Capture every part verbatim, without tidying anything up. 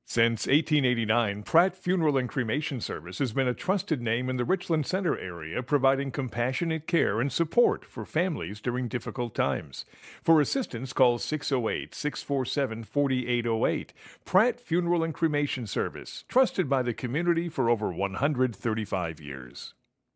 Since eighteen eighty-nine, Pratt Funeral and Cremation Service has been a trusted name in the Richland Center area, providing compassionate care and support for families during difficult times. For assistance, call six oh eight, six four seven, four eight oh eight. Pratt Funeral and Cremation Service, trusted by the community for over one hundred thirty-five years.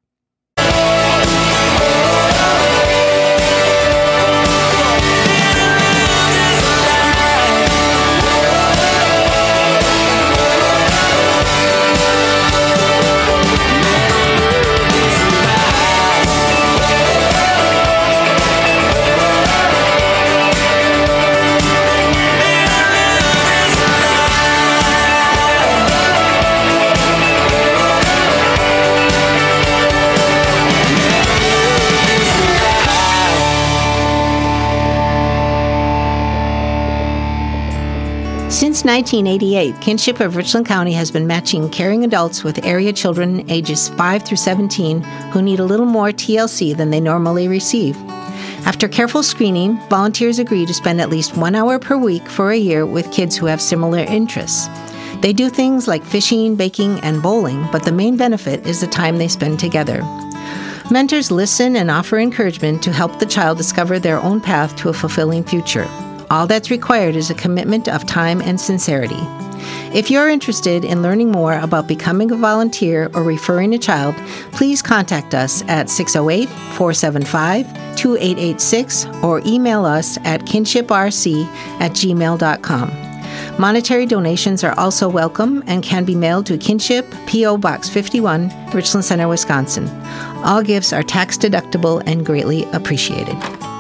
Since nineteen eighty-eight, Kinship of Richland County has been matching caring adults with area children ages five through seventeen who need a little more T L C than they normally receive. After careful screening, volunteers agree to spend at least one hour per week for a year with kids who have similar interests. They do things like fishing, baking, and bowling, but the main benefit is the time they spend together. Mentors listen and offer encouragement to help the child discover their own path to a fulfilling future. All that's required is a commitment of time and sincerity. If you're interested in learning more about becoming a volunteer or referring a child, please contact us at six oh eight, four seven five, two eight eight six or email us at kinshiprc at gmail dot com. Monetary donations are also welcome and can be mailed to Kinship, P O. Box fifty-one, Richland Center, Wisconsin. All gifts are tax deductible and greatly appreciated.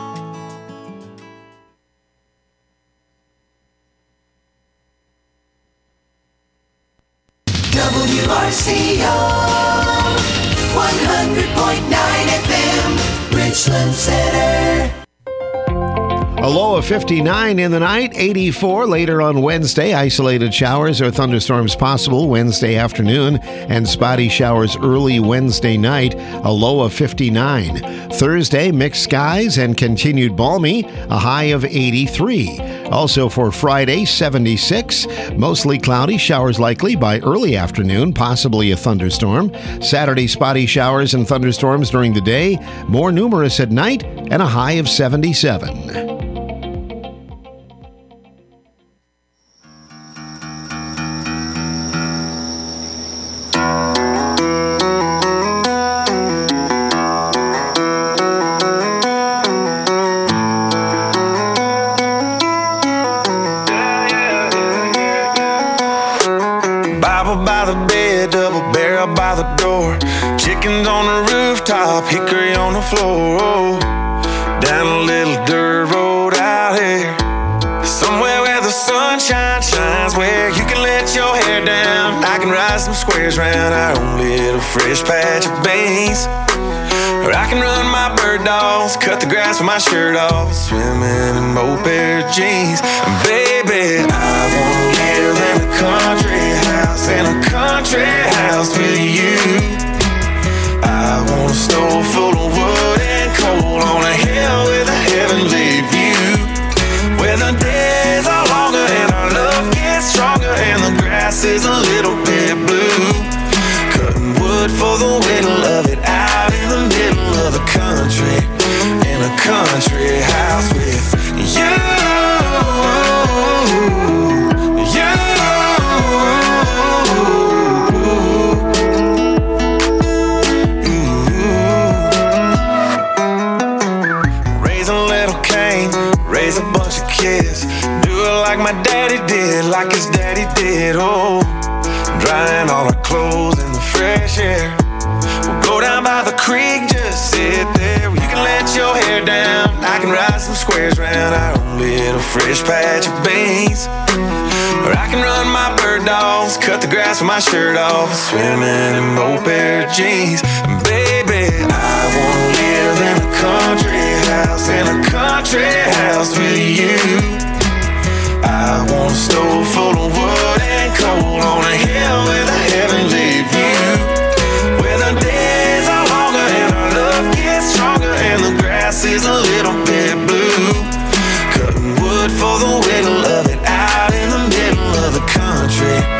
W R C O one hundred point nine F M, Richland Center. A low of fifty-nine in the night, eighty-four later on Wednesday. Isolated showers or thunderstorms possible Wednesday afternoon and spotty showers early Wednesday night, a low of fifty-nine. Thursday, mixed skies and continued balmy, a high of eighty-three. Also for Friday, seventy-six. Mostly cloudy, showers likely by early afternoon, possibly a thunderstorm. Saturday, spotty showers and thunderstorms during the day, more numerous at night, and a high of seventy-seven. Hickory on the floor, oh, down a little dirt road out here, somewhere where the sunshine shines, where you can let your hair down. I can ride some squares round our own little fresh patch of beans, or I can run my bird dogs, cut the grass with my shirt off, swimming in old pair of jeans. And baby, I wanna live in a country house, in a country house with you. I want a stove full of wood and coal on a hill with a heavenly view, where the days are longer and our love gets stronger and the grass is a little bit blue. Cutting wood for the way to love it out in the middle of the country, in a country house with you. Raise a bunch of kids, do it like my daddy did, like his daddy did, oh, drying all our clothes in the fresh air. We'll go down by the creek, just sit there, you can let your hair down, I can ride some squares round our own little fresh patch of beans, or I can run my bird dogs, cut the grass with my shirt off, swimming in old pair of jeans. Baby, I wanna live in a country house, in a country house with you. I want a stove full of wood and coal on a hill with a heavenly view, where the days are longer and our love gets stronger and the grass is a little bit blue. Cutting wood for the way to love it out in the middle of the country,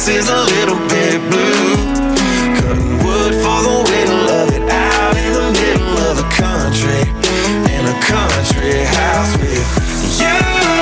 grass is a little bit blue. Cutting wood for the way to love it out in the middle of the country, in a country house with you.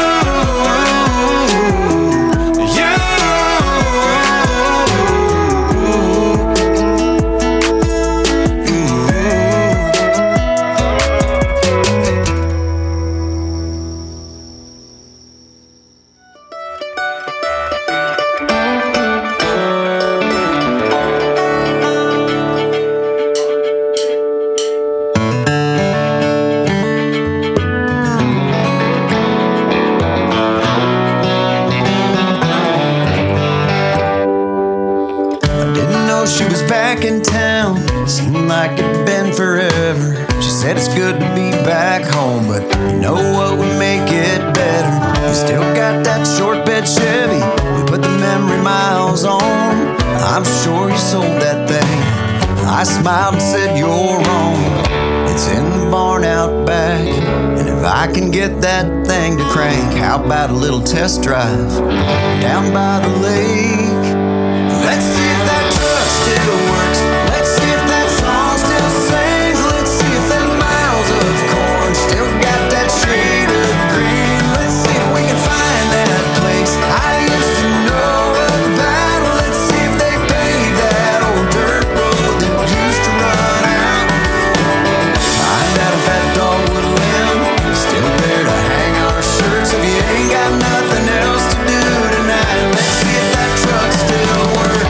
In town, seemed like it'd been forever. She said it's good to be back home, but you know what would make it better? You still got that short bed Chevy we put the memory miles on. I'm sure you sold that thing. I smiled and said you're wrong. It's in the barn out back, and if I can get that thing to crank, how about a little test drive down by the lake? Let's see if that truck still works. Let's see if that song still sings. Let's see if that miles of corn still got that shade of green. Let's see if we can find that place I used to know about. Let's see if they paved that old dirt road that used to run out. Find out if that dogwood limb is still there to hang our shirts. If you ain't got nothing else to do tonight, let's see if that truck still works.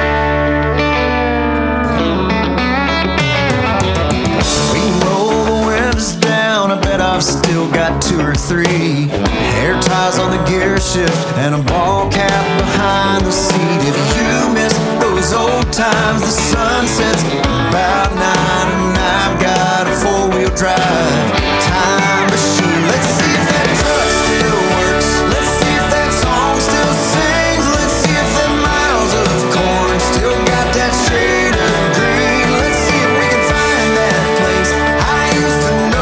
I've still got two or three hair ties on the gear shift and a ball cap behind the seat. If you miss those old times, the sun sets about nine, and I've got a four-wheel drive time machine. Let's see if that truck still works. Let's see if that song still sings. Let's see if that miles of corn still got that shade of green. Let's see if we can find that place I used to know.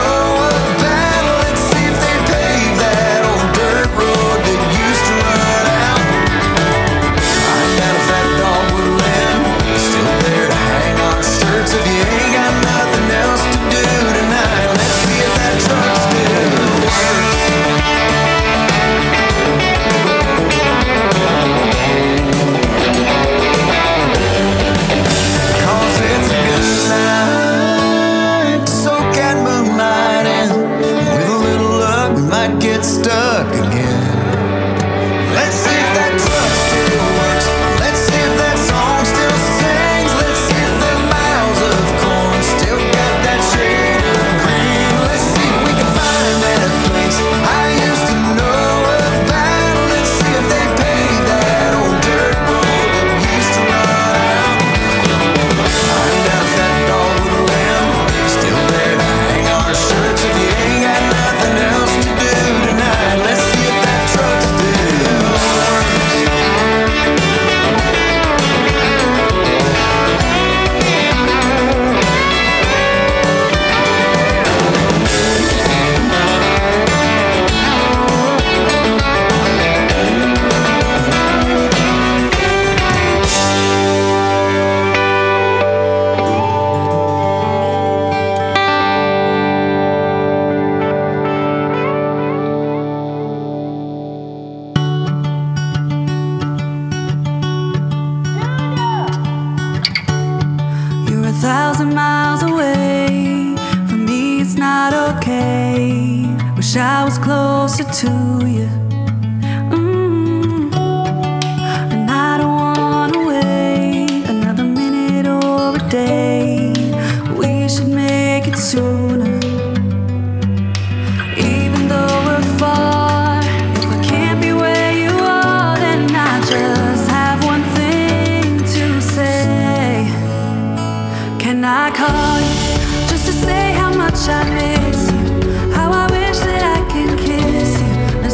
If you ain't got nothing else to do tonight, let's see if that truck still works. Cause it's a good night to soak that moonlight in. With a little luck, we might get stuck again. Let's see if that truck still works. Let's see if that song still sings. Let's see if that miles of corn still got that shade of green. Let's see if we can find that place I used to know about. Let's see if they paved that old dirt road that used to run out. Find out if that dog with a limb still there to hang our shirts. If you ain't got nothing else to do tonight, let's see if that truck still works. You're a thousand miles away. For me it's not okay. Wish I was closer to you. Mm. And I don't wanna wait another minute or a day. We should make it sooner. Even though we're far, if I can't be where you are, then I just have one thing to say. Can I call you just to say how much I miss you? How I wish that I can kiss you.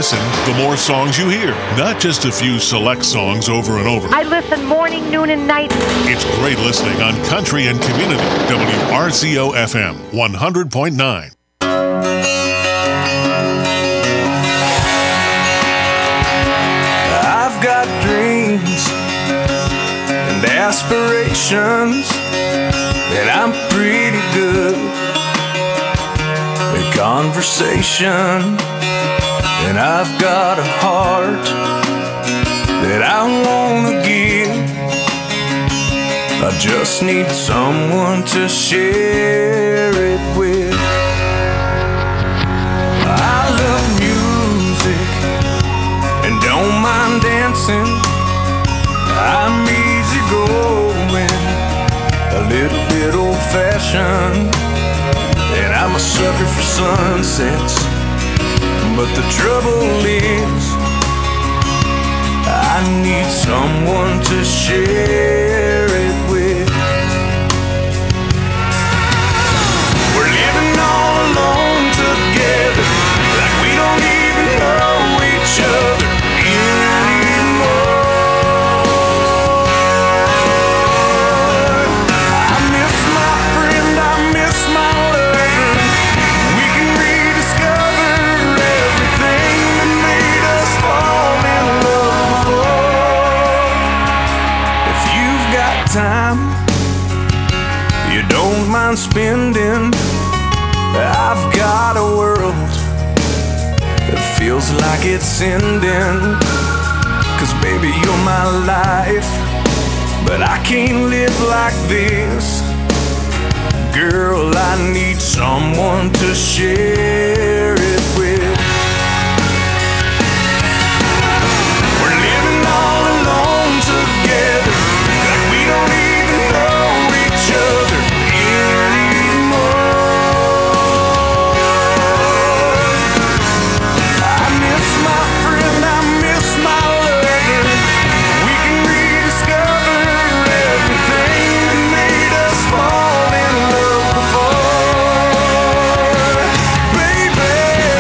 listen, the more songs you hear, not just a few select songs over and over. I listen morning, noon, and night. It's great listening on Country and Community, W R C O F M one hundred point nine. I've got dreams and aspirations, and I'm pretty good at conversation. And I've got a heart that I wanna give. I just need someone to share it with. I love music and don't mind dancing. I'm easy going, a little bit old-fashioned, and I'm a sucker for sunsets. But the trouble is, I need someone to share it with. We're living all alone together, like we don't even know each other anymore. I miss my friend, I miss my lover. We can rediscover everything that made us fall in love before. If you've got time you don't mind spending, I've got a world that feels like it's ending. Cause baby, you're my life, but I can't live like this. Girl, I need someone to share it with. We're living all alone together, like we don't even know each other anymore. I miss my friend, I miss my lover. We can rediscover everything that made us fall in love before, baby.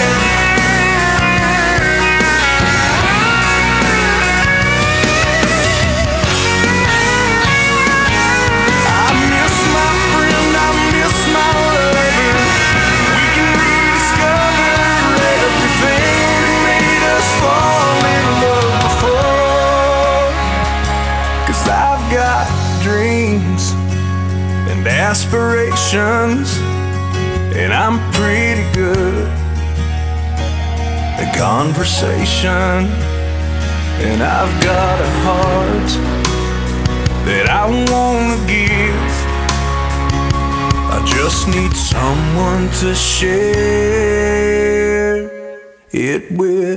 I miss my friend, I miss my lover. We can rediscover everything that made us fall in love before. Cause I've got dreams and aspirations, and I'm pretty good at conversation. And I've got a heart that I wanna give. I just need someone to share it with.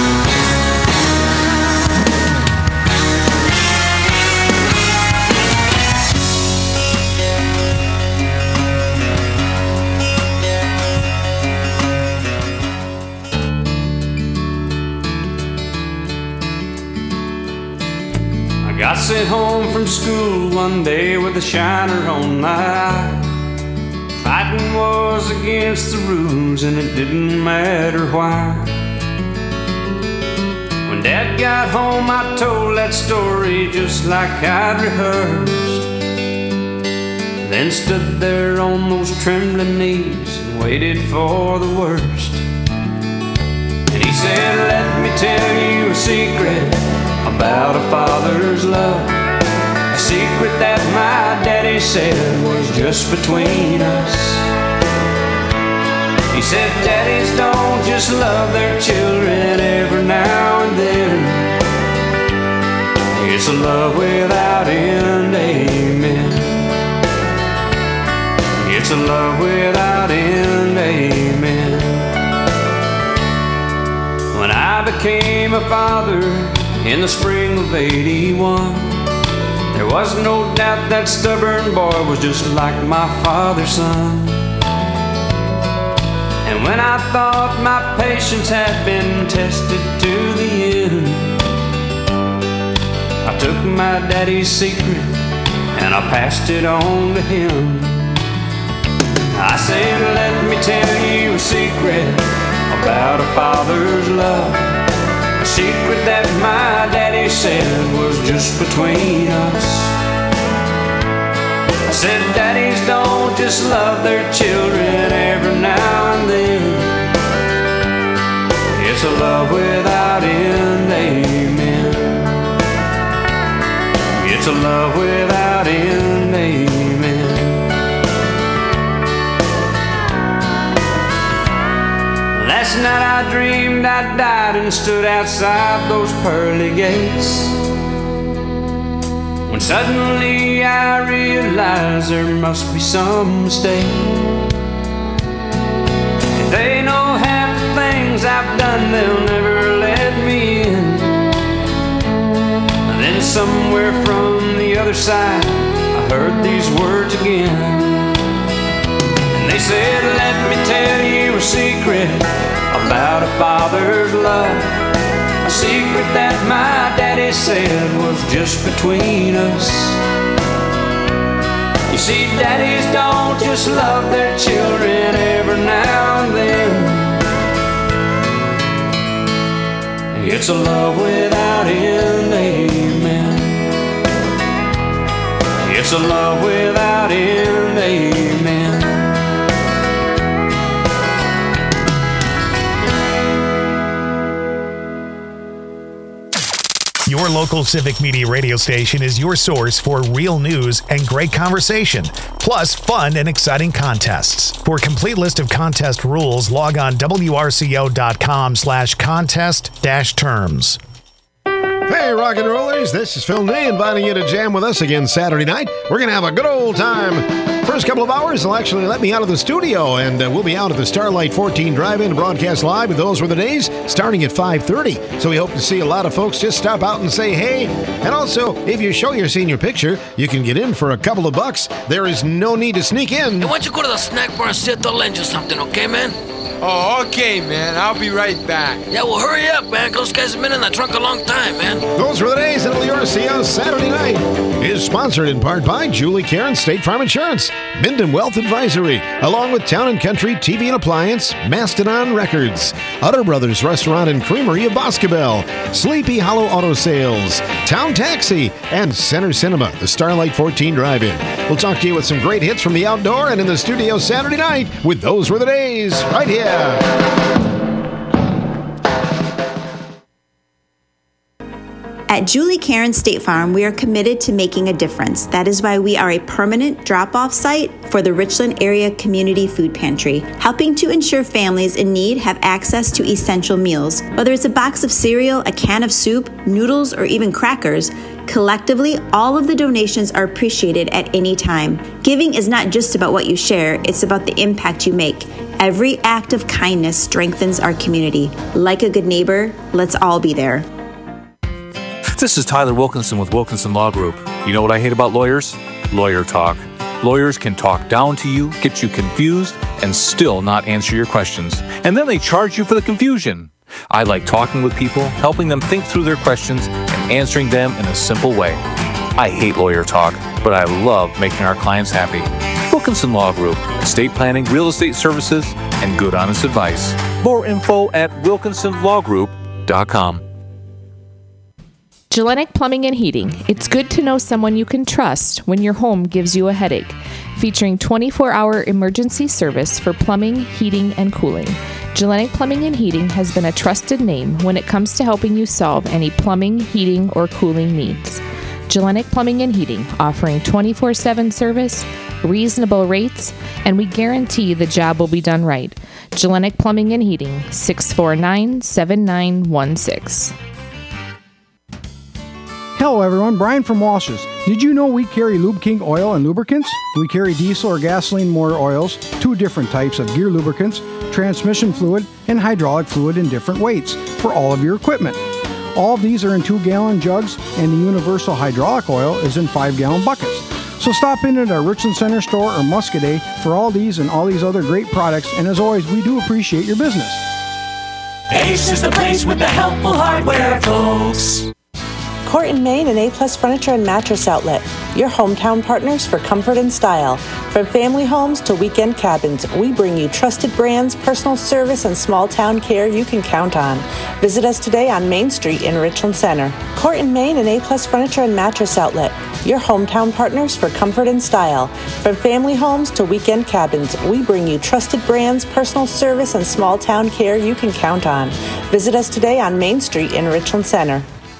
I got sent home from school one day with a shiner on my eye. Fighting was against the rules and it didn't matter why. When Dad got home I told that story just like I'd rehearsed. Then stood there on those trembling knees and waited for the worst. And he said, let me tell you a secret about a father's love. A secret that my daddy said was just between us. He said, daddies don't just love their children every now and then. It's a love without end, amen. It's a love without end, amen. When I became a father in the spring of eighty-one, there was no doubt that stubborn boy was just like my father's son. And when I thought my patience had been tested to the end, I took my daddy's secret and I passed it on to him. I said, let me tell you a secret about about a father's love. A secret that my daddy said was just between us. I said daddies don't just love their children every now and then. It's a love without end, amen. It's a love without end, amen. Last night I dreamed I died and stood outside those pearly gates, when suddenly I realized there must be some mistake. If they know half the things I've done, they'll never let me in. And then somewhere from the other side I heard these words again. And they said, let me tell you a secret about a father's love. A secret that my daddy said was just between us. You see, daddies don't just love their children every now and then. It's a love without end, amen. It's a love without end, amen. Your local Civic Media radio station is your source for real news and great conversation, plus fun and exciting contests. For a complete list of contest rules, log on W R C O dot com slash contest dash terms. Hey, rock and rollers, this is Phil Ney inviting you to jam with us again Saturday night. We're going to have a good old time. First couple of hours, they'll actually let me out of the studio, and uh, we'll be out at the Starlight fourteen Drive-In to broadcast live with Those Were the Days, starting at five thirty. So we hope to see a lot of folks just stop out and say hey. And also, if you show your senior picture, you can get in for a couple of bucks. There is no need to sneak in. Hey, why don't you go to the snack bar and see if they'll lend you something, okay, man? Oh, okay, man. I'll be right back. Yeah, well, hurry up, man. Those guys have been in that trunk a long time, man. Those Were the Days at W R C O Saturday night is sponsored in part by Julie Cairns State Farm Insurance, Minden Wealth Advisory, along with Town and Country T V and Appliance, Mastodon Records, Utter Brothers Restaurant and Creamery of Boscobel, Sleepy Hollow Auto Sales, Town Taxi, and Center Cinema, the Starlight fourteen Drive-In. We'll talk to you with some great hits from the outdoor and in the studio Saturday night with Those Were the Days, right here. At Julie Cairns State Farm, we are committed to making a difference. That is why we are a permanent drop-off site for the Richland Area Community Food Pantry, helping to ensure families in need have access to essential meals. Whether it's a box of cereal, a can of soup, noodles, or even crackers, collectively, all of the donations are appreciated at any time. Giving is not just about what you share, it's about the impact you make. Every act of kindness strengthens our community. Like a good neighbor, let's all be there. This is Tyler Wilkinson with Wilkinson Law Group. You know what I hate about lawyers? Lawyer talk. Lawyers can talk down to you, get you confused, and still not answer your questions. And then they charge you for the confusion. I like talking with people, helping them think through their questions, and answering them in a simple way. I hate lawyer talk, but I love making our clients happy. Wilkinson Law Group, estate planning, real estate services, and good honest advice. More info at wilkinson law group dot com. Gellenic Plumbing and Heating. It's good to know someone you can trust when your home gives you a headache. Featuring twenty-four hour emergency service for plumbing, heating, and cooling. Gellenic Plumbing and Heating has been a trusted name when it comes to helping you solve any plumbing, heating, or cooling needs. Gellenic Plumbing and Heating, offering twenty-four seven service, reasonable rates, and we guarantee the job will be done right. Gellenic Plumbing and Heating, six four nine, seven nine one six. Hello everyone, Brian from Walsh's. Did you know we carry Lube King oil and lubricants? We carry diesel or gasoline motor oils, two different types of gear lubricants, transmission fluid, and hydraulic fluid in different weights for all of your equipment. All of these are in two gallon jugs, and the universal hydraulic oil is in five gallon buckets. So stop in at our Richland Center store or Muscadet for all these and all these other great products, and as always, we do appreciate your business. Ace is the place with the helpful hardware, folks. Court and Main and A-Plus Furniture and Mattress Outlet, your hometown partners for comfort and style. From family homes to weekend cabins, we bring you trusted brands, personal service, and small town care you can count on. Visit us today on Main Street in Richland Center. Court and Main and A-Plus Furniture and Mattress Outlet, your hometown partners for comfort and style. From family homes to weekend cabins, we bring you trusted brands, personal service, and small town care you can count on. Visit us today on Main Street in Richland Center.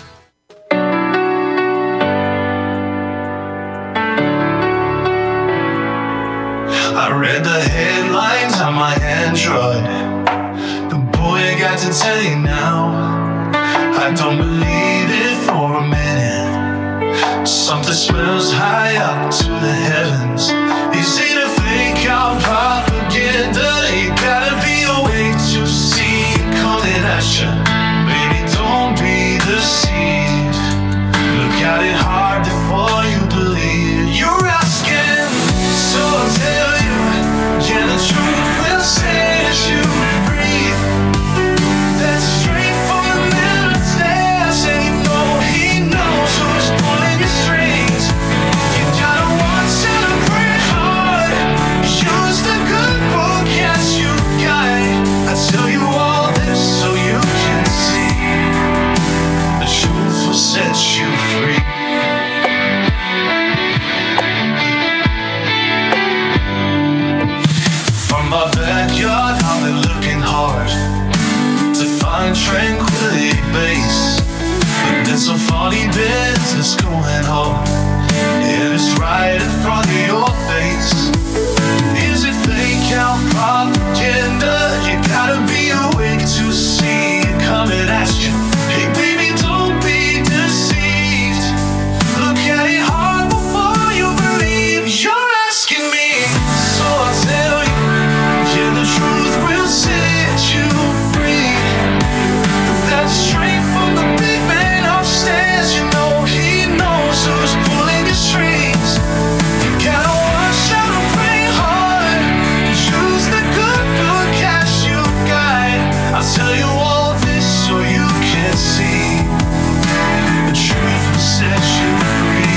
I read the headlines on my Android. The boy I got to tell you now, I don't believe it for a minute. Something smells high up to the heavens. Easy to fake out propaganda. You gotta be awake to see it coming at you. Baby, don't be deceived. Look at it hard before you believe. You're asking, so I'll tell you. Yeah, the truth will set you free. That's straight from the middle of stairs. And you know he knows who's pulling your strings. You gotta watch out and pray hard. Use the good book as you guide. I tell you all this so you can see. The truth will set you free. My backyard, I've been looking hard to find tranquility base. But there's some funny business going on, and it's right in front of your face. Is it fake out propaganda? You gotta be awake to see it coming at you. Hey baby, don't be deceived. Look at it hard before you believe. You're asking me, so I'll tell you. Yeah, the truth will set you free. That's straight from the big man upstairs. You know he knows who's pulling your strings. You gotta watch out and pray hard. Choose the good book as you guide. I'll tell you all this so you can see. The truth will set you free.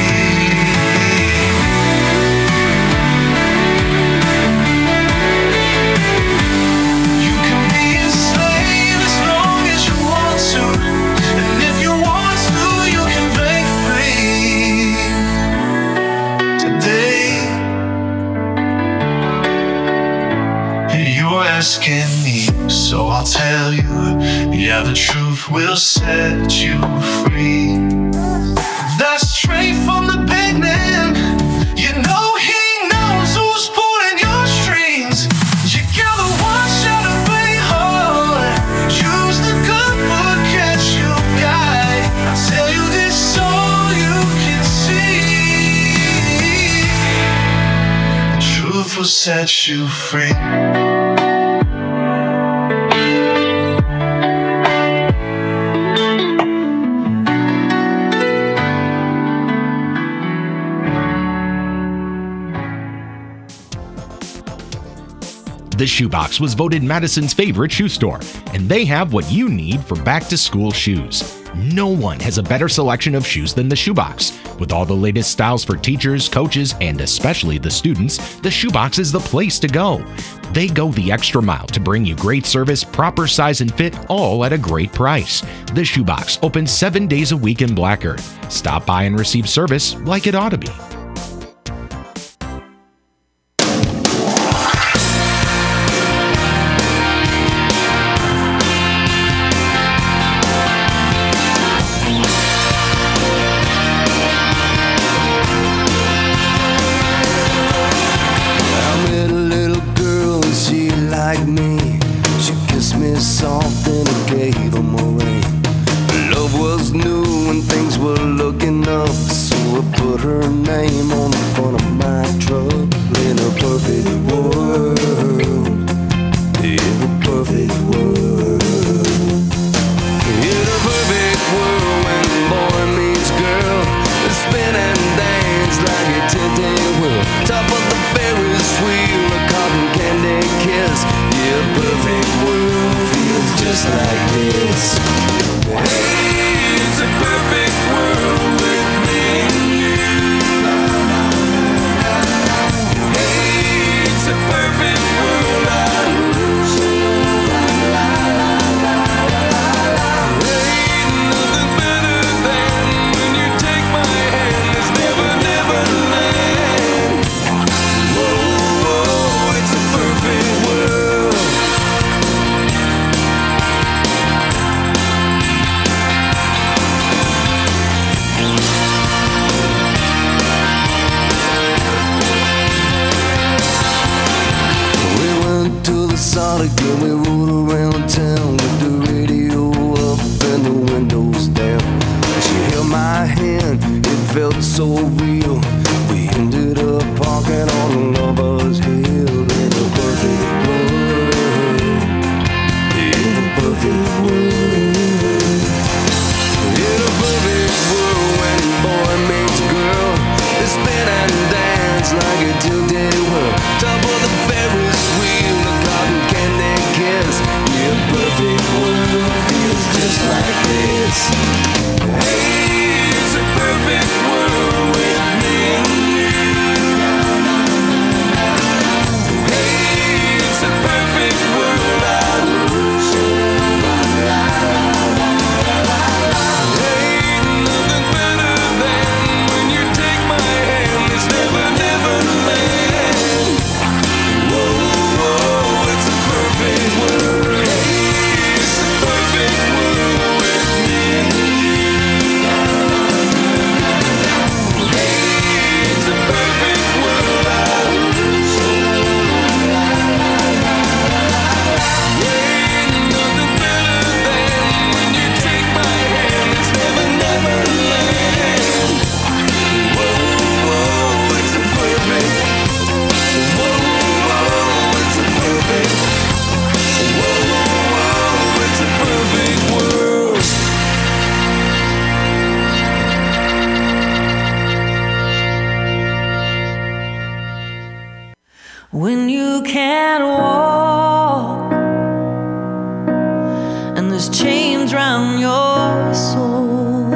Asking me, so I'll tell you. Yeah, the truth will set you free. That's straight from the big man. You know he knows who's pulling your strings. You gotta watch out and play hard. Use the good book as you guide. I'll tell you this so you can see. The truth will set you free. The Shoebox was voted Madison's favorite shoe store, and they have what you need for back-to-school shoes. No one has a better selection of shoes than the Shoebox. With all the latest styles for teachers, coaches, and especially the students, the Shoebox is the place to go. They go the extra mile to bring you great service, proper size and fit, all at a great price. The Shoebox opens seven days a week in Black Earth. Stop by and receive service like it ought to be. to the Sonic and we rode around town with the radio up and the windows down. She held my hand, it felt so real. We ended up parking on the Lovers Hill in a perfect world, in a perfect world, in a perfect world. When a boy meets a girl, they spin and dance like a two-day world. Top of the Ferris wheel, the cotton candy kiss. Yeah, a perfect world feels just like this. Hey, it's a perfect world with me and you. Hey, it's a perfect world I wish. Ain't nothing better than when you take my hand. It's never, never land. Whoa, whoa, it's a perfect world. Hey, it's a perfect world with me and you. When you can't walk and there's chains round your soul,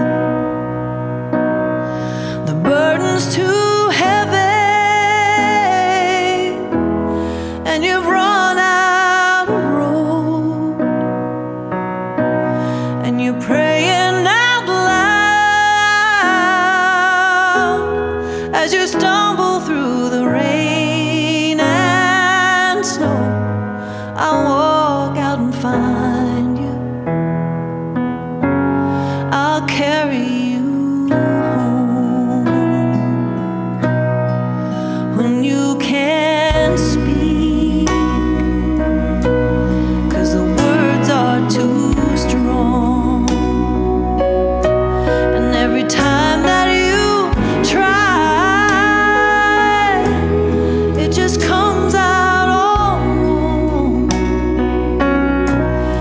the burden's too heavy and you've run out of road, and you're praying out loud as you stumble through the rain. I'll walk out and find you. I'll carry you home. When you can't speak, 'cause the words are too strong, and every time that you try, it just comes out all wrong.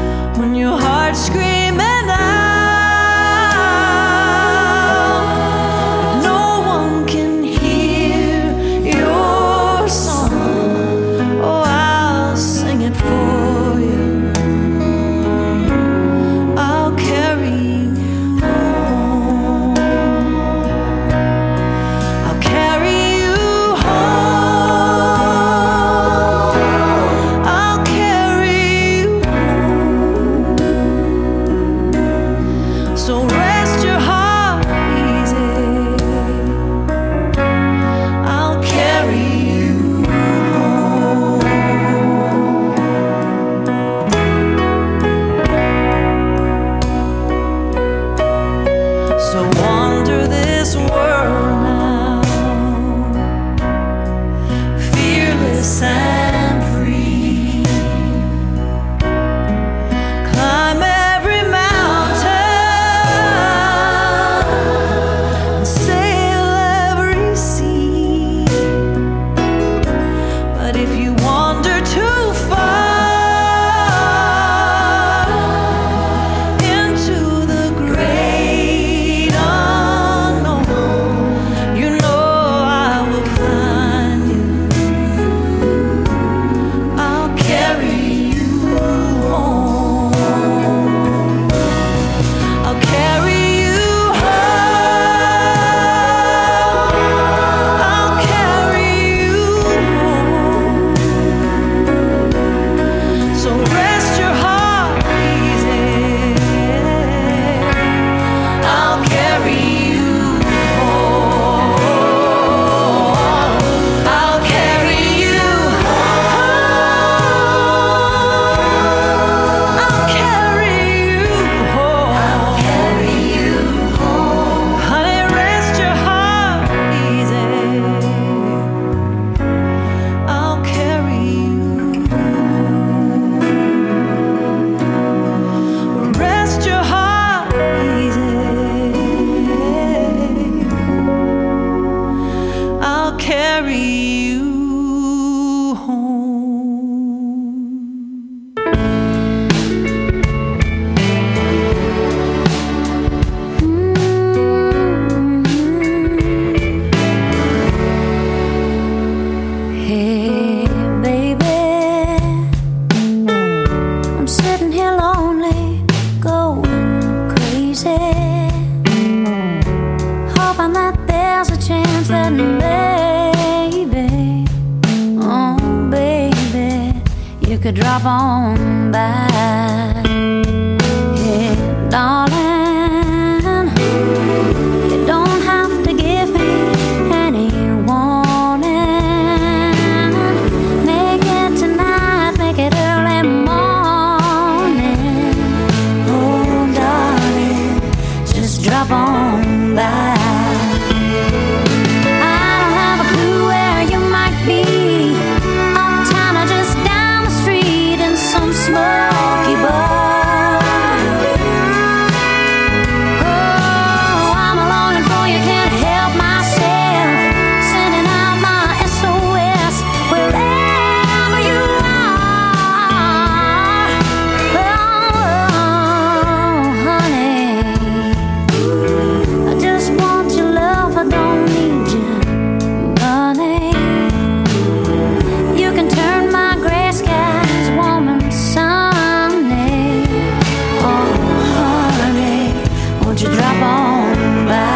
you could drop on by. Hey, darling, you don't have to give me any warning. Make it tonight, make it early morning. Oh, darling, just drop on by. Smoky bar. Oh, I'm longing for you, can't help myself. Sending out my S O S wherever you are. Oh, honey, I just want your love, I don't need your money. You can turn my gray skies warm and Sunday. Oh, honey, won't you drop on by?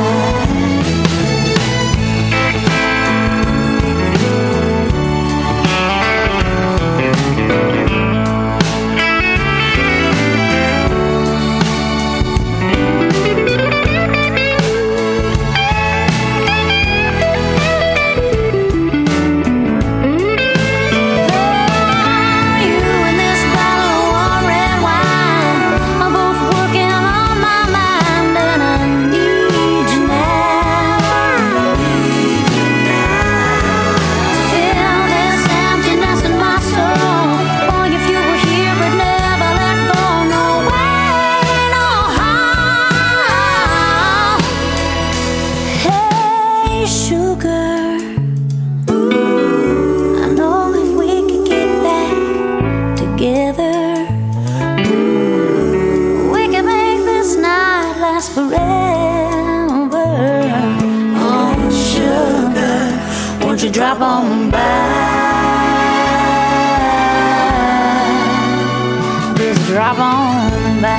Drop on by, just drop on by,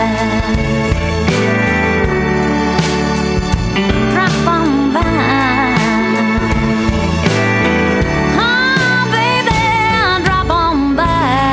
drop on by, oh baby, drop on by.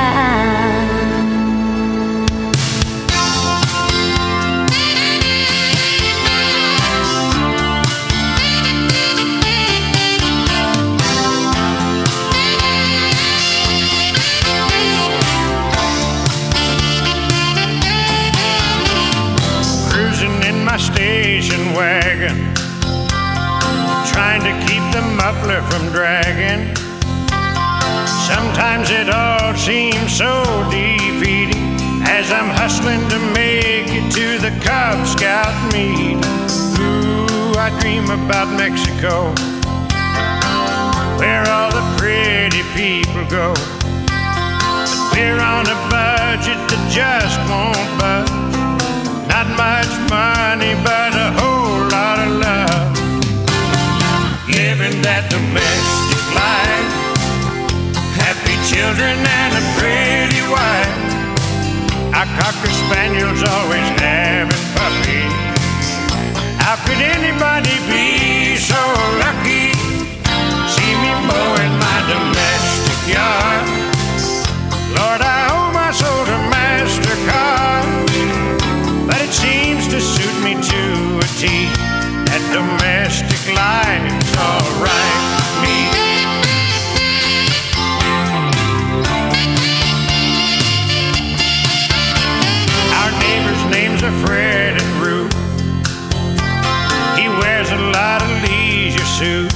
Station wagon, trying to keep the muffler from dragging. Sometimes it all seems so defeating as I'm hustling to make it to the Cub Scout meeting. Ooh, I dream about Mexico, where all the pretty people go. But we're on a budget that just won't budge. Not much money, but a whole lot of love. Living that domestic life, happy children and a pretty wife. Our Cocker Spaniels always having puppies. How could anybody be so lucky? See me mowing my domestic yard. Lord, I owe my soul to MasterCard. But it seems to suit me to a T. That domestic life's alright with me. Our neighbor's names are Fred and Ruth. He wears a lot of leisure suits.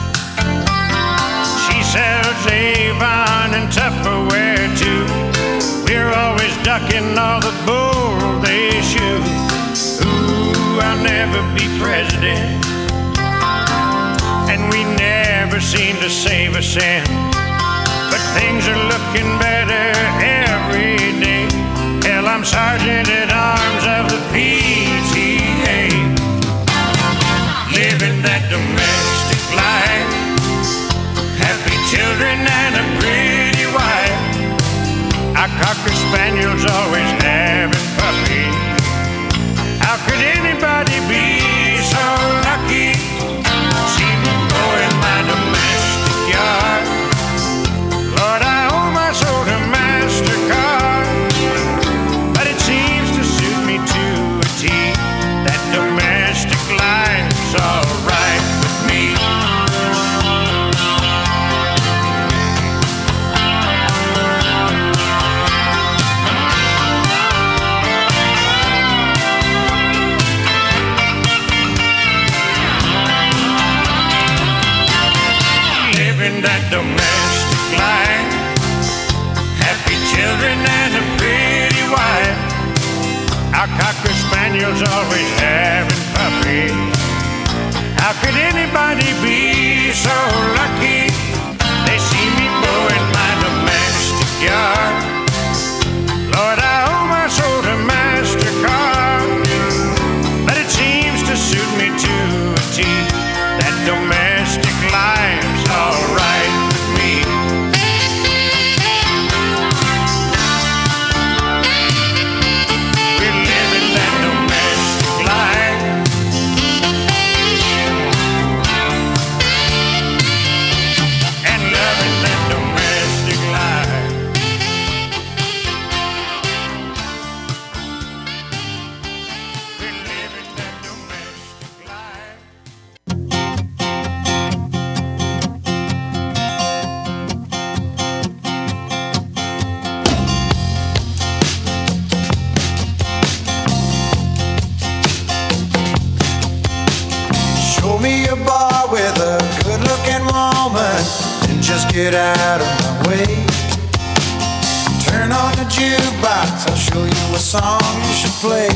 She sells Avon and Tupperware too. We're always ducking all the bull they shoot. Ooh, I'll never be president, and we never seem to save a cent. But things are looking better every day. Hell, I'm sergeant at arms of the P T A. Living that domestic life, happy children and a pretty wife. Our Cocker Spaniels always having puppies. How could anybody be so lucky? See me mowing my domestic yard. Lord, I owe my soul could anybody be so lucky? They see me mowing my domestic yard. Lord, I owe my soul to MasterCard, but it seems to suit me to a T. That domestic life's alright with me. We're living that domestic life, and loving that domestic life. We're living that domestic life. Show me a bar with a good-looking woman and just get out of my way. Turn on the jukebox, I'll show you a song you should play.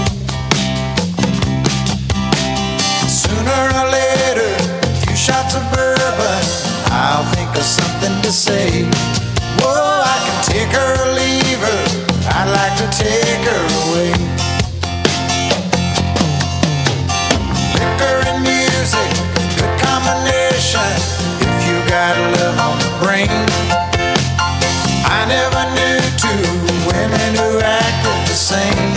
Sooner or later, a few shots of bourbon, I'll think of something to say. Whoa, I can take her or leave her, I'd like to take her away. Liquor and music, good combination if you got love on the brain. I never knew two women who acted the same.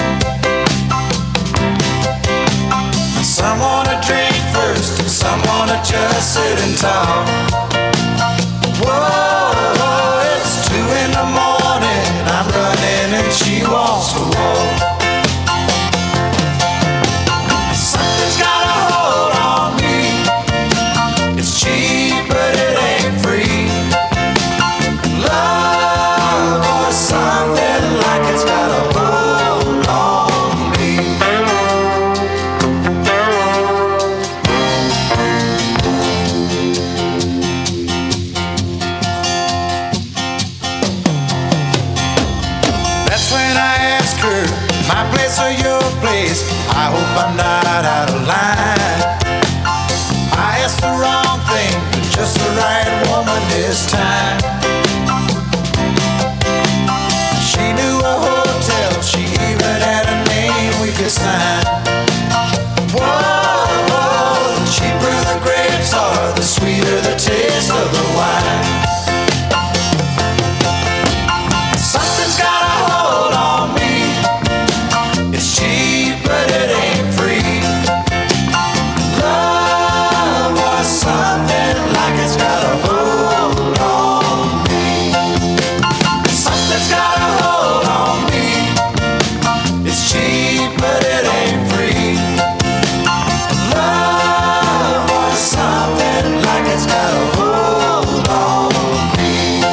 Some wanna drink first and some wanna just sit and talk. Whoa, it's two in the morning, I'm running and she wants to walk. Something's got a hold on me. It's cheap, but it ain't free. Love or something like it's got a hold on me. That's when I ask her, my place or your place? I hope I'm not out of line. I asked the wrong thing, but just the right woman this time. She knew a hotel, she even had a name we could sign. Whoa, whoa, the cheaper the grapes are, the sweeter the taste of the wine. Something's got a hold on me. It's cheap, but it ain't free. Love or something like it's got a hold on me. Something's got a hold on me. It's cheap, but it ain't free. Love or something like it's got a hold on me.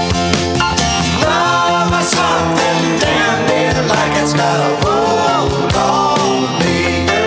Love or something damn near like it's got a hold on me.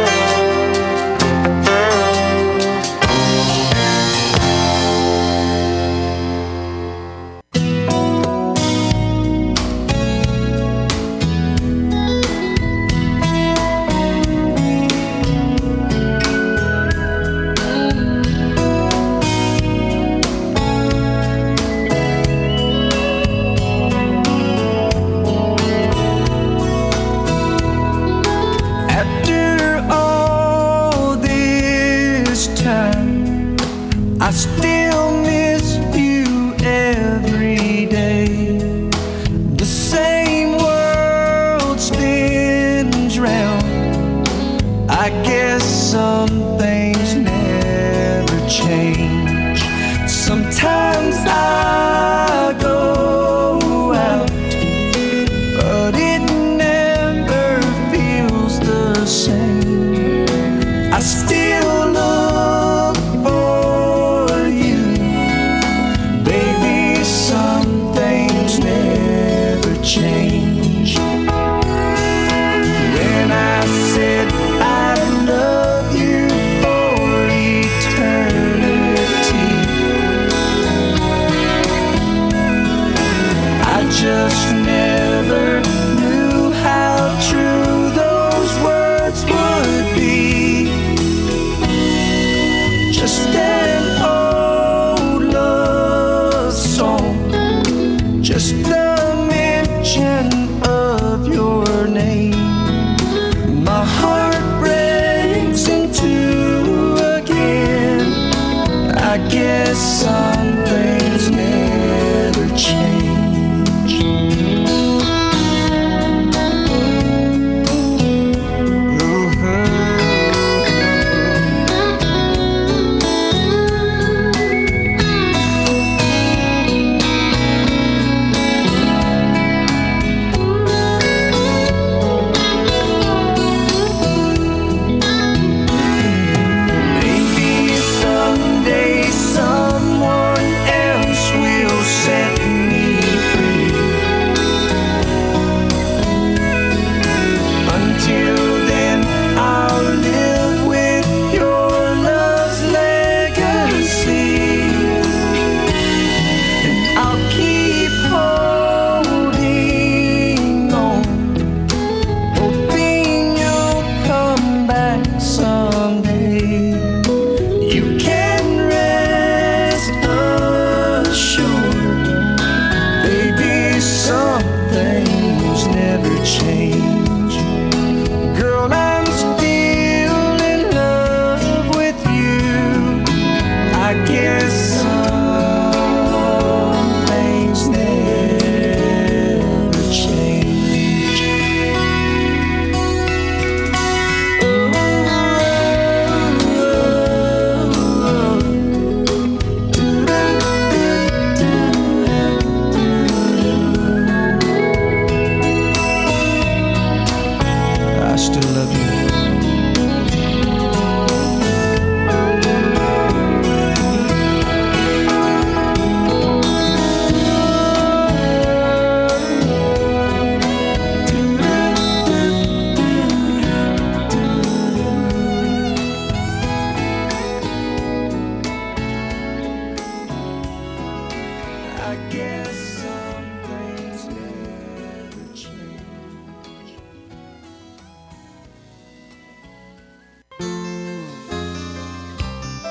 After all this time, I still miss you every day. The same world spins round. I guess some things never change. Sometimes I go out, but it never feels the same. I still look for you, baby. Some things never change. When I said I love you for eternity, I just never knew how true those words would be.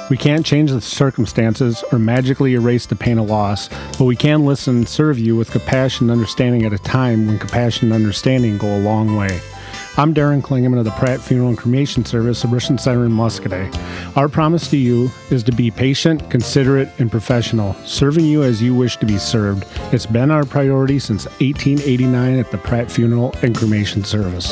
We can't change the circumstances or magically erase the pain of loss, but we can listen and serve you with compassion and understanding at a time when compassion and understanding go a long way. I'm Darren Klingeman of the Pratt Funeral and Cremation Service of Richland Center in Muscadet. Our promise to you is to be patient, considerate, and professional, serving you as you wish to be served. It's been our priority since eighteen eighty-nine at the Pratt Funeral and Cremation Service.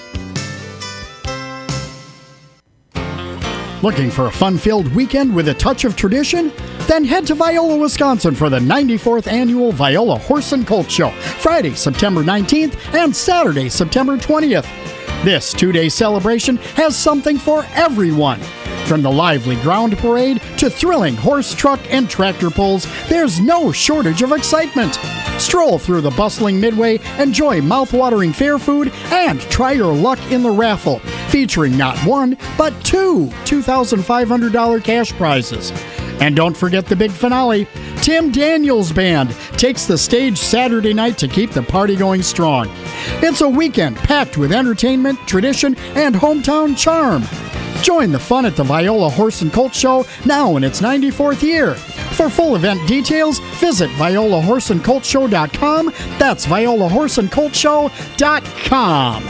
Looking for a fun-filled weekend with a touch of tradition? Then head to Viola, Wisconsin for the ninety-fourth Annual Viola Horse and Colt Show, Friday, September nineteenth and Saturday, September twentieth. This two-day celebration has something for everyone. From the lively ground parade to thrilling horse, truck, and tractor pulls, there's no shortage of excitement. Stroll through the bustling midway, enjoy mouth-watering fair food, and try your luck in the raffle, featuring not one, but two two thousand five hundred dollars cash prizes. And don't forget the big finale. Tim Daniels Band takes the stage Saturday night to keep the party going strong. It's a weekend packed with entertainment, tradition, and hometown charm. Join the fun at the Viola Horse and Colt Show now in its ninety-fourth year. For full event details, visit viola horse and colt show dot com. That's viola horse and colt show dot com.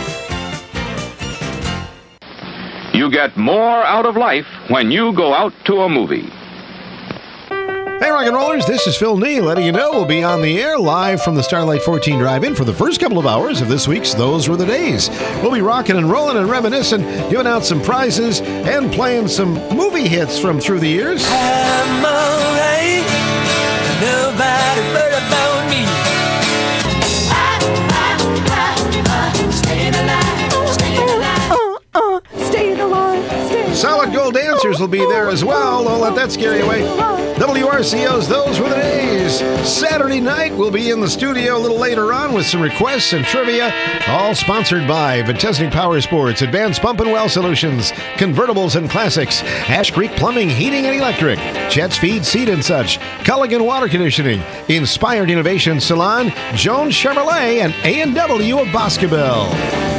You get more out of life when you go out to a movie. Hey, rock and rollers, this is Phil Nee letting you know we'll be on the air live from the Starlight fourteen Drive-In for the first couple of hours of this week's Those Were the Days. We'll be rocking and rolling and reminiscing, giving out some prizes, and playing some movie hits from through the years. I'm alright, nobody worry about me. I, I, I, I, staying alive, staying alive. Uh, uh, staying alive, staying alive. Solid Gold Dancers will be there as well. Don't let that scare you away. W R C O's Those Were the Days. Saturday night, we'll be in the studio a little later on with some requests and trivia, all sponsored by Vitesnik Power Sports, Advanced Pump and Well Solutions, Convertibles and Classics, Ash Creek Plumbing, Heating and Electric, Jets Feed, Seed and Such, Culligan Water Conditioning, Inspired Innovation Salon, Jones Chevrolet, and A and W of Boscobel.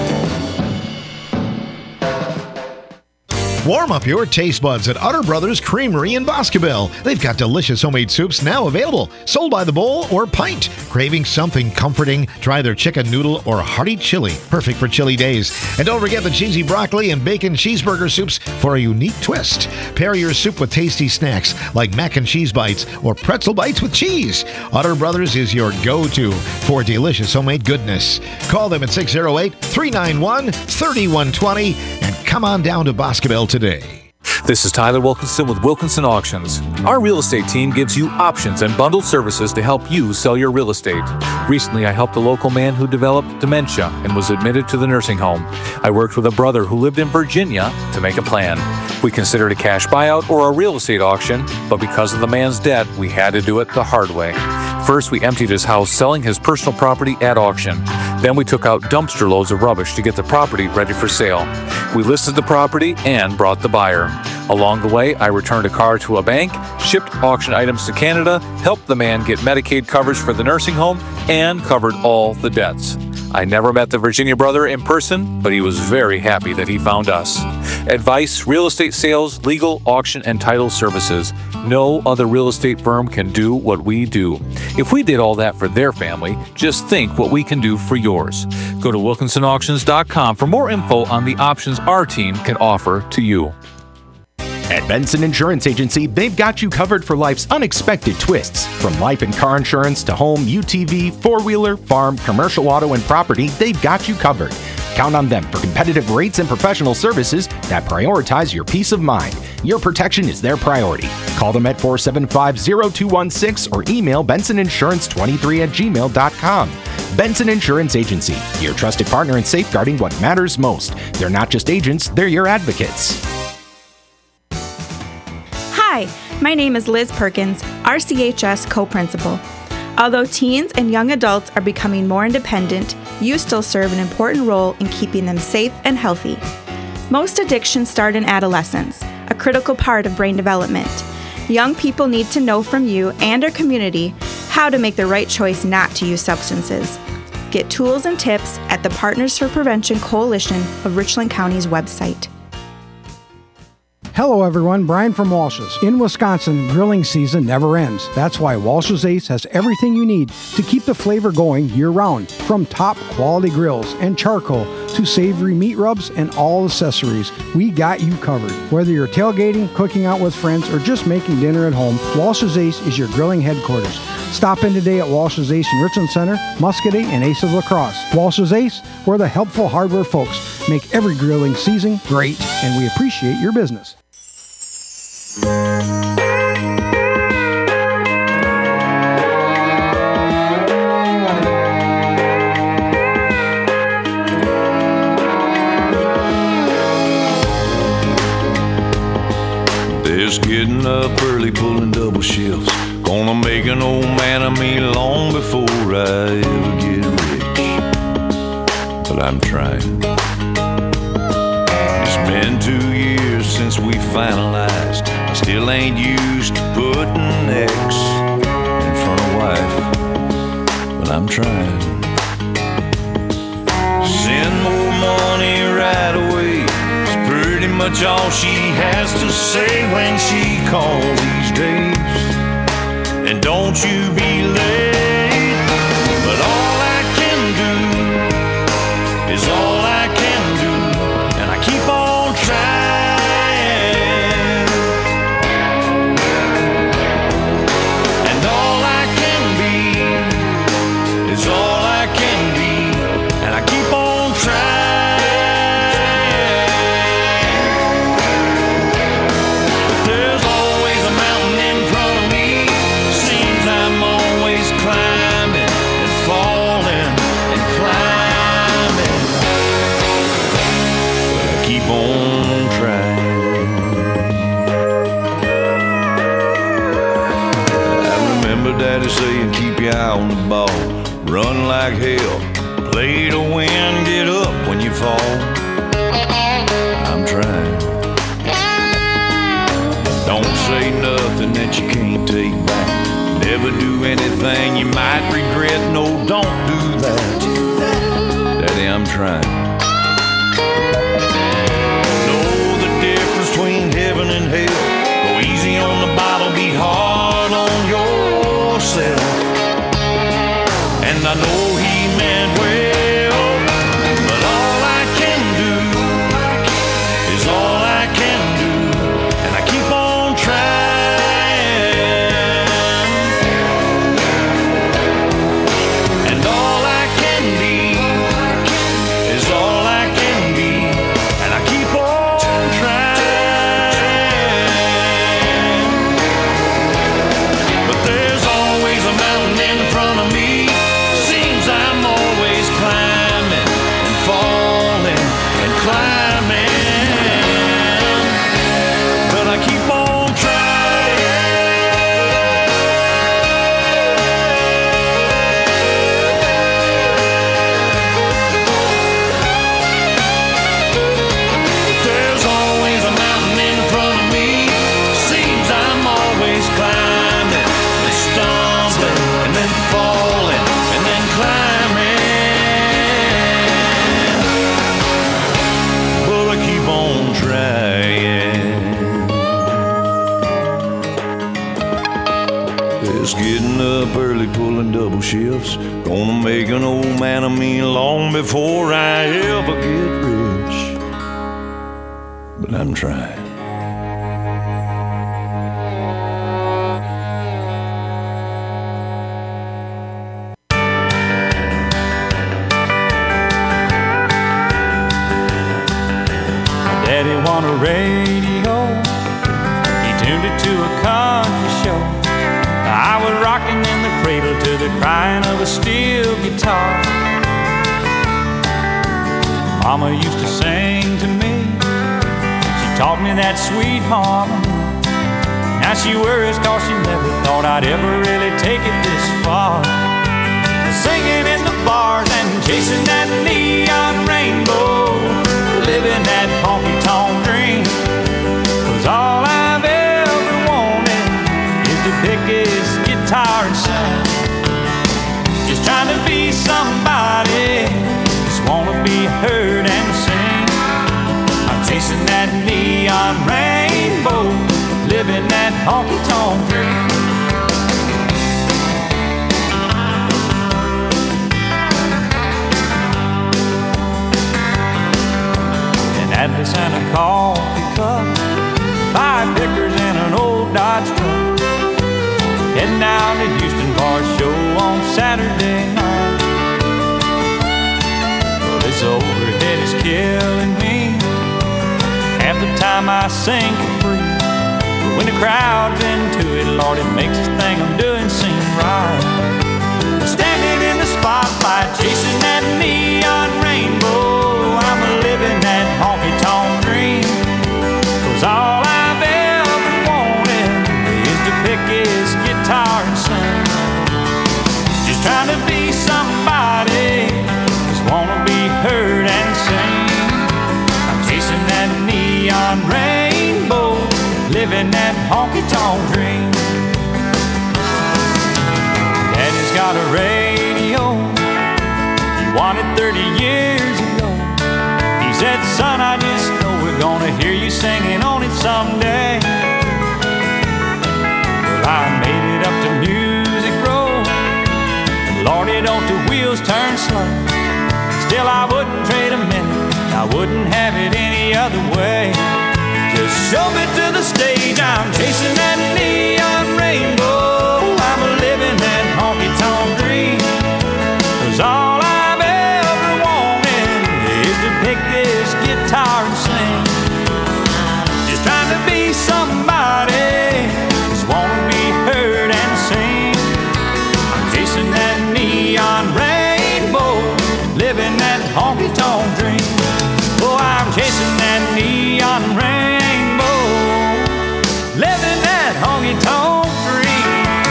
Warm up your taste buds at Utter Brothers Creamery in Boscobel. They've got delicious homemade soups now available, sold by the bowl or pint. Craving something comforting? Try their chicken noodle or hearty chili, perfect for chilly days. And don't forget the cheesy broccoli and bacon cheeseburger soups for a unique twist. Pair your soup with tasty snacks like mac and cheese bites or pretzel bites with cheese. Utter Brothers is your go-to for delicious homemade goodness. Call them at six oh eight, three nine one, three one two zero and come on down to Boscobel today. This is Tyler Wilkinson with Wilkinson Auctions. Our real estate team gives you options and bundled services to help you sell your real estate. Recently, I helped a local man who developed dementia and was admitted to the nursing home. I worked with a brother who lived in Virginia to make a plan. We considered a cash buyout or a real estate auction, but because of the man's debt, we had to do it the hard way. First, we emptied his house, selling his personal property at auction. Then we took out dumpster loads of rubbish to get the property ready for sale. We listed the property and brought the buyer. Along the way, I returned a car to a bank, shipped auction items to Canada, helped the man get Medicaid coverage for the nursing home, and covered all the debts. I never met the Virginia brother in person, but he was very happy that he found us. Advice, real estate sales, legal, auction, and title services. No other real estate firm can do what we do. If we did all that for their family, just think what we can do for yours. Go to wilkinson auctions dot com for more info on the options our team can offer to you. At Benson Insurance Agency, they've got you covered for life's unexpected twists. From life and car insurance to home, U T V, four-wheeler, farm, commercial auto, and property, they've got you covered. Count on them for competitive rates and professional services that prioritize your peace of mind. Your protection is their priority. Call them at four seven five, zero two one six or email benson insurance twenty-three at gmail dot com. Benson Insurance Agency, your trusted partner in safeguarding what matters most. They're not just agents, they're your advocates. Hi, my name is Liz Perkins, R C H S co-principal. Although teens and young adults are becoming more independent, you still serve an important role in keeping them safe and healthy. Most addictions start in adolescence, a critical part of brain development. Young people need to know from you and our community how to make the right choice not to use substances. Get tools and tips at the Partners for Prevention Coalition of Richland County's website. Hello everyone, Brian from Walsh's. In Wisconsin, grilling season never ends. That's why Walsh's Ace has everything you need to keep the flavor going year-round. From top quality grills and charcoal to savory meat rubs and all accessories, we got you covered. Whether you're tailgating, cooking out with friends, or just making dinner at home, Walsh's Ace is your grilling headquarters. Stop in today at Walsh's Ace in Richland Center, Muscatine, and Ace of La Crosse. Walsh's Ace, where the helpful hardware folks make every grilling season great, and we appreciate your business. This getting up early, pulling double shifts, gonna make an old man of me long before I ever get rich. But I'm trying. It's been two years since we finalized. I still ain't used to putting X in front of wife, but I'm trying. Send more money right away. It's pretty much all she has to say when she calls these days. And don't you be late. But all I can do is all I can do, and I keep on trying. And all I can be is all I can be, and I keep on trying. But there's always a mountain in front of me. Seems I'm always climbing and falling and climbing. But I keep on trying. I remember Daddy saying, keep your eye on the ball, run like hell, play to win, get up when you fall. I'm trying. Don't say nothing that you can't take back. Never do anything you might regret. No, don't do that. Daddy, I'm trying. Know the difference between heaven and hell. Go easy on the bottle, be hard on yourself. And I know he meant well, but all I can do is all I can do, and I keep on trying. And all I can be is all I can be, and I keep on trying. But there's always a mountain in front of me. Seems I'm always climbing and falling and climbing, but I keep on trying. But there's always a mountain in front of me. Seems I'm always climbing and stumbling and then falling and then climbing, but I keep on trying. It's getting up early, pulling double shifts, gonna make an old man of me long before I ever get rich, but I'm trying. Daddy won a radio, he tuned it to a country show. I was rocking in the cradle to the crying of a steel guitar. Mama used to sing to me, she taught me that sweet harmony. Now she worries cause she never thought I'd ever really take it this far. Singing in the bars and chasing that neon rainbow, living that honky-tonk dream. Cause all I've ever wanted is to pick his guitar and sing. Just trying to be somebody, just wanna be heard and sing. I'm chasing that neon rainbow. honky-tonk dream. An Atlas and a coffee cup, five pickers and an old Dodge truck, heading down to Houston for a show on Saturday night. Well, this overhead is killing me. Half the time I sing for free, but when the crowd's into it, Lord, it makes this thing I'm doing seem right. Standing in the spotlight, chasing that neon rainbow, I'm living that honky-tonk dream. 'Cause all I've ever wanted is to pick his guitar and sing. Just trying to be somebody, just wanna be heard and sing. I'm chasing that neon rainbow, living that honky-tonk dream. Daddy's got a radio, he won it thirty years ago. He said, son, I just know we're gonna hear you singing on it someday. Well, I made it up to Music Row. Lordy, don't the wheels turn slow. Still, I wouldn't trade a minute, I wouldn't have it any other way. Just show me to the stage, I'm chasing that neon rainbow. I'm living that honky-tonk dream. 'Cause all I've ever wanted is to pick this guitar and sing. Just trying to be somebody, just wanna be heard and sing. I'm chasing that neon rainbow, living that honky-tonk dream. Oh, I'm chasing that neon rainbow, living that honky-tonk dream.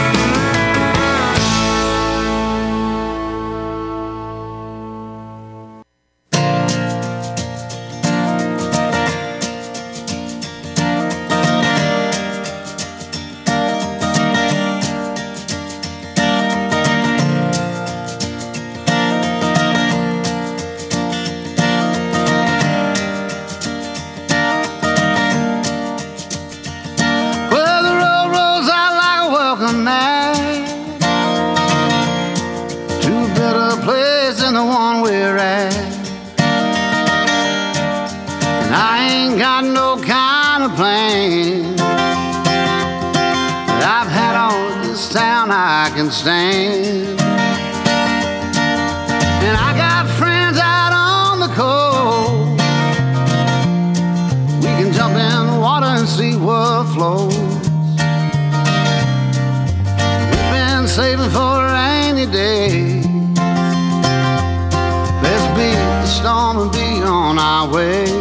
Stand. And I got friends out on the coast. We can jump in the water and see what flows. We've been saving for a rainy day. Let's beat the storm and be on our way.